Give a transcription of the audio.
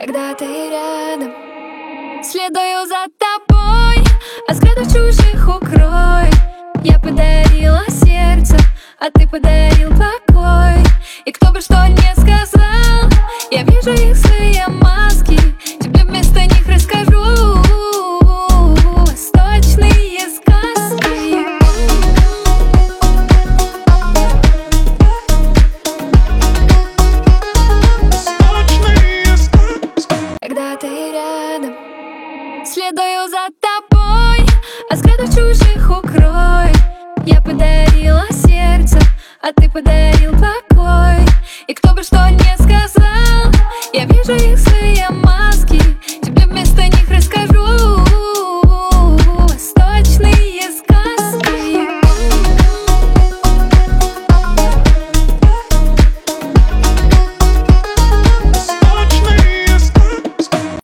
Когда ты рядом, следую за тобой, от взглядов чужих укрой. Я подарила сердце, а ты подарил покой. И кто бы что ни сказал, я вижу их злые маски. Тебе вместо них расскажу восточные сказки. Когда ты рядом, следую за тобой, от взглядов чужих укрой. Я подарила сердце, а ты подарил покой. И кто бы что ни сказал, я вижу их